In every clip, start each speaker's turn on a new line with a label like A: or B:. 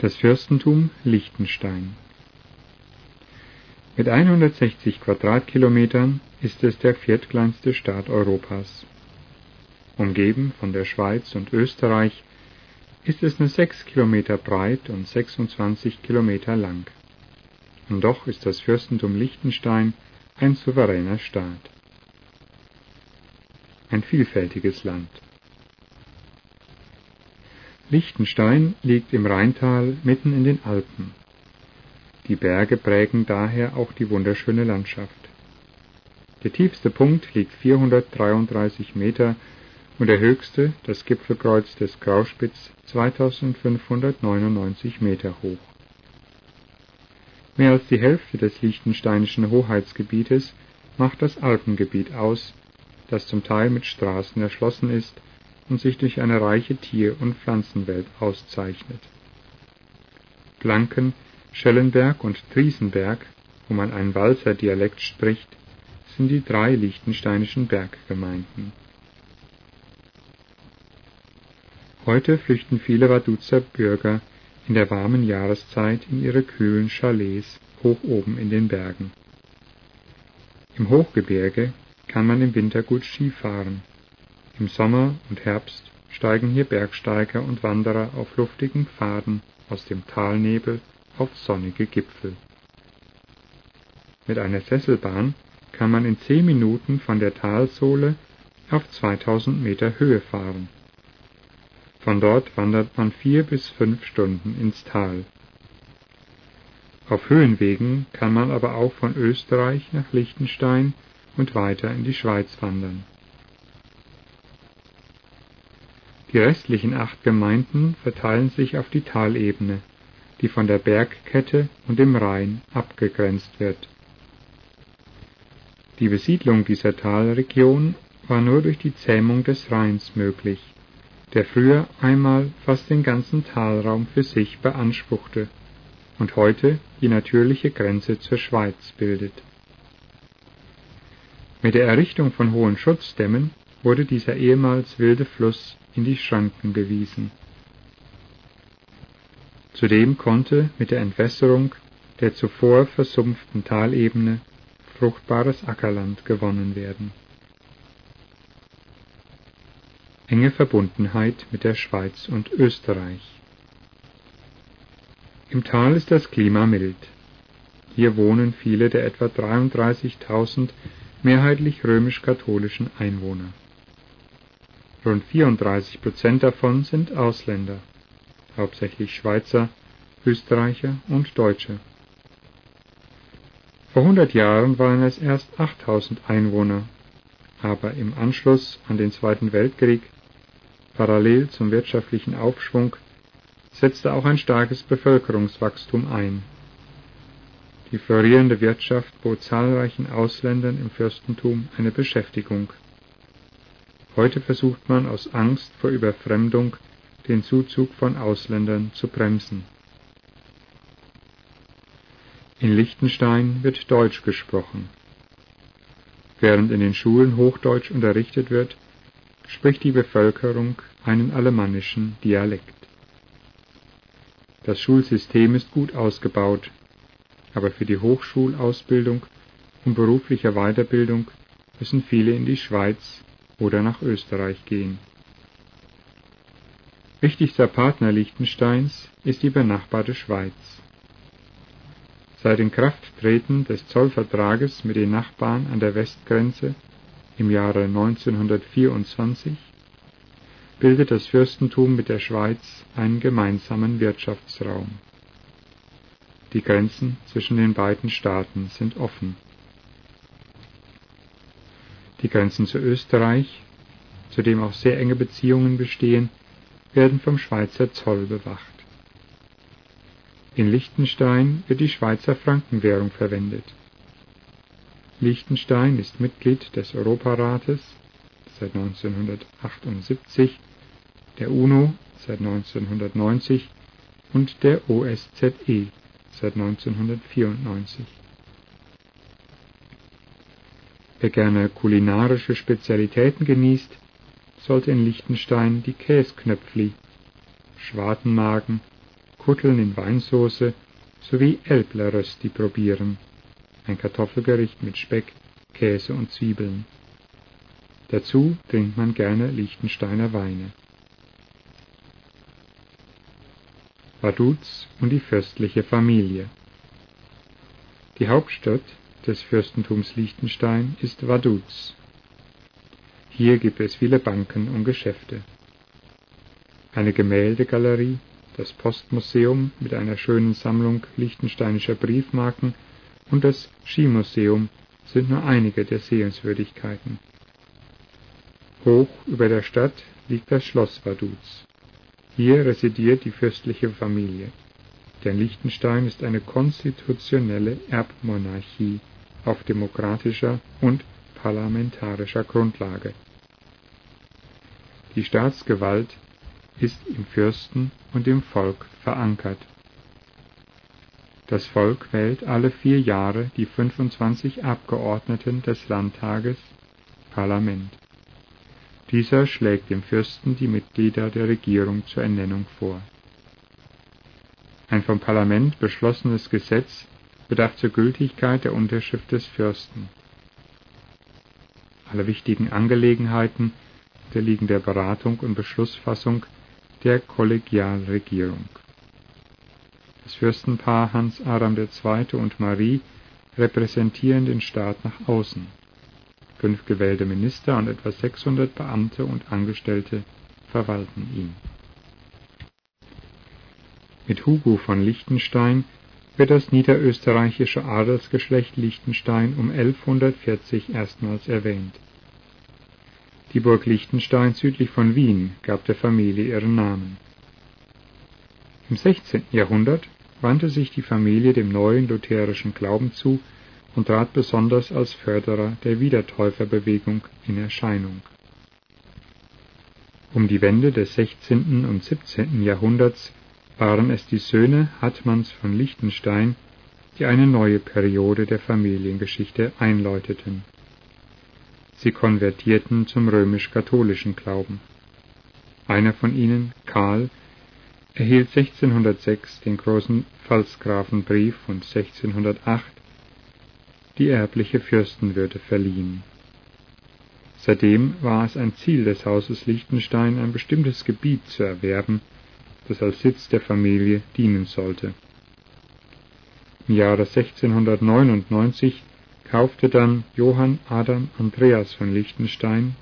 A: Das Fürstentum Liechtenstein. Mit 160 Quadratkilometern ist es der viertkleinste Staat Europas. Umgeben von der Schweiz und Österreich ist es nur 6 Kilometer breit und 26 Kilometer lang. Und doch ist das Fürstentum Liechtenstein ein souveräner Staat. Ein vielfältiges Land. Liechtenstein liegt im Rheintal mitten in den Alpen. Die Berge prägen daher auch die wunderschöne Landschaft. Der tiefste Punkt liegt 433 Meter und der höchste, das Gipfelkreuz des Grauspitz, 2599 Meter hoch. Mehr als die Hälfte des liechtensteinischen Hoheitsgebietes macht das Alpengebiet aus, das zum Teil mit Straßen erschlossen ist und sich durch eine reiche Tier- und Pflanzenwelt auszeichnet. Blanken, Schellenberg und Triesenberg, wo man einen Walser Dialekt spricht, sind die 3 liechtensteinischen Berggemeinden. Heute flüchten viele Vaduzer Bürger in der warmen Jahreszeit in ihre kühlen Chalets hoch oben in den Bergen. Im Hochgebirge kann man im Winter gut Ski fahren. Im Sommer und Herbst steigen hier Bergsteiger und Wanderer auf luftigen Pfaden aus dem Talnebel auf sonnige Gipfel. Mit einer Sesselbahn kann man in 10 Minuten von der Talsohle auf 2000 Meter Höhe fahren. Von dort wandert man 4 bis 5 Stunden ins Tal. Auf Höhenwegen kann man aber auch von Österreich nach Liechtenstein und weiter in die Schweiz wandern. Die restlichen 8 Gemeinden verteilen sich auf die Talebene, die von der Bergkette und dem Rhein abgegrenzt wird. Die Besiedlung dieser Talregion war nur durch die Zähmung des Rheins möglich, der früher einmal fast den ganzen Talraum für sich beanspruchte und heute die natürliche Grenze zur Schweiz bildet. Mit der Errichtung von hohen Schutzdämmen wurde dieser ehemals wilde Fluss in die Schranken gewiesen. Zudem konnte mit der Entwässerung der zuvor versumpften Talebene fruchtbares Ackerland gewonnen werden. Enge Verbundenheit mit der Schweiz und Österreich. Im Tal ist das Klima mild. Hier wohnen viele der etwa 33.000 mehrheitlich römisch-katholischen Einwohner. Rund 34% davon sind Ausländer, hauptsächlich Schweizer, Österreicher und Deutsche. Vor 100 Jahren waren es erst 8.000 Einwohner, aber im Anschluss an den Zweiten Weltkrieg, parallel zum wirtschaftlichen Aufschwung, setzte auch ein starkes Bevölkerungswachstum ein. Die florierende Wirtschaft bot zahlreichen Ausländern im Fürstentum eine Beschäftigung. Heute versucht man aus Angst vor Überfremdung den Zuzug von Ausländern zu bremsen. In Liechtenstein wird Deutsch gesprochen. Während in den Schulen Hochdeutsch unterrichtet wird, spricht die Bevölkerung einen alemannischen Dialekt. Das Schulsystem ist gut ausgebaut, aber für die Hochschulausbildung und berufliche Weiterbildung müssen viele in die Schweiz oder nach Österreich gehen. Wichtigster Partner Liechtensteins ist die benachbarte Schweiz. Seit Inkrafttreten des Zollvertrages mit den Nachbarn an der Westgrenze im Jahre 1924 bildet das Fürstentum mit der Schweiz einen gemeinsamen Wirtschaftsraum. Die Grenzen zwischen den beiden Staaten sind offen. Die Grenzen zu Österreich, zu dem auch sehr enge Beziehungen bestehen, werden vom Schweizer Zoll bewacht. In Liechtenstein wird die Schweizer Frankenwährung verwendet. Liechtenstein ist Mitglied des Europarates seit 1978, der UNO seit 1990 und der OSZE seit 1994. Wer gerne kulinarische Spezialitäten genießt, sollte in Liechtenstein die Käsknöpfli, Schwartenmagen, Kutteln in Weinsauce sowie Elbler-Rösti probieren, ein Kartoffelgericht mit Speck, Käse und Zwiebeln. Dazu trinkt man gerne Liechtensteiner Weine. Vaduz und die fürstliche Familie. Die Hauptstadt des Fürstentums Liechtenstein ist Vaduz. Hier gibt es viele Banken und Geschäfte. Eine Gemäldegalerie, das Postmuseum mit einer schönen Sammlung liechtensteinischer Briefmarken und das Skimuseum sind nur einige der Sehenswürdigkeiten. Hoch über der Stadt liegt das Schloss Vaduz. Hier residiert die fürstliche Familie, denn Liechtenstein ist eine konstitutionelle Erbmonarchie auf demokratischer und parlamentarischer Grundlage. Die Staatsgewalt ist im Fürsten und im Volk verankert. Das Volk wählt alle 4 Jahre die 25 Abgeordneten des Landtages, Parlament. Dieser schlägt dem Fürsten die Mitglieder der Regierung zur Ernennung vor. Ein vom Parlament beschlossenes Gesetz bedarf zur Gültigkeit der Unterschrift des Fürsten. Alle wichtigen Angelegenheiten unterliegen der Beratung und Beschlussfassung der Kollegialregierung. Das Fürstenpaar Hans Adam II. Und Marie repräsentieren den Staat nach außen. 5 gewählte Minister und etwa 600 Beamte und Angestellte verwalten ihn. Mit Hugo von Liechtenstein wird das niederösterreichische Adelsgeschlecht Liechtenstein um 1140 erstmals erwähnt. Die Burg Liechtenstein südlich von Wien gab der Familie ihren Namen. Im 16. Jahrhundert wandte sich die Familie dem neuen lutherischen Glauben zu und trat besonders als Förderer der Wiedertäuferbewegung in Erscheinung. Um die Wende des 16. und 17. Jahrhunderts waren es die Söhne Hattmanns von Liechtenstein, die eine neue Periode der Familiengeschichte einläuteten. Sie konvertierten zum römisch-katholischen Glauben. Einer von ihnen, Karl, erhielt 1606 den großen Pfalzgrafenbrief und 1608 die erbliche Fürstenwürde verliehen. Seitdem war es ein Ziel des Hauses Liechtenstein, ein bestimmtes Gebiet zu erwerben, das als Sitz der Familie dienen sollte. Im Jahre 1699 kaufte dann Johann Adam Andreas von Liechtenstein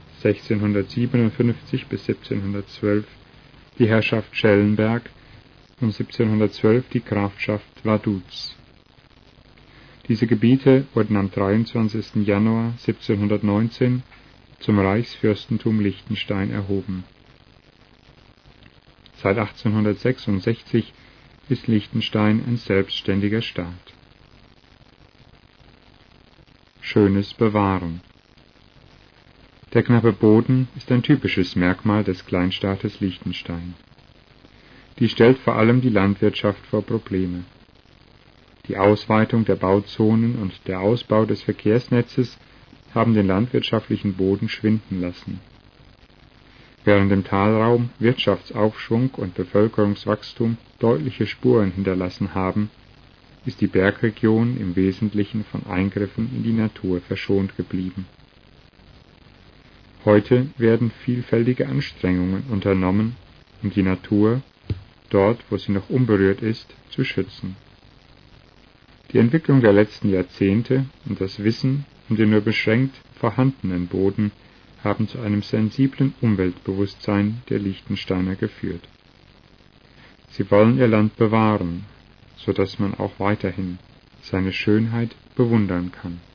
A: 1657 bis 1712 die Herrschaft Schellenberg und 1712 die Grafschaft Vaduz. Diese Gebiete wurden am 23. Januar 1719 zum Reichsfürstentum Liechtenstein erhoben. Seit 1866 ist Liechtenstein ein selbstständiger Staat. Schönes Bewahren. Der knappe Boden ist ein typisches Merkmal des Kleinstaates Liechtenstein. Dies stellt vor allem die Landwirtschaft vor Probleme. Die Ausweitung der Bauzonen und der Ausbau des Verkehrsnetzes haben den landwirtschaftlichen Boden schwinden lassen. Während im Talraum Wirtschaftsaufschwung und Bevölkerungswachstum deutliche Spuren hinterlassen haben, ist die Bergregion im Wesentlichen von Eingriffen in die Natur verschont geblieben. Heute werden vielfältige Anstrengungen unternommen, um die Natur, dort wo sie noch unberührt ist, zu schützen. Die Entwicklung der letzten Jahrzehnte und das Wissen um den nur beschränkt vorhandenen Boden haben zu einem sensiblen Umweltbewusstsein der Liechtensteiner geführt. Sie wollen ihr Land bewahren, so dass man auch weiterhin seine Schönheit bewundern kann.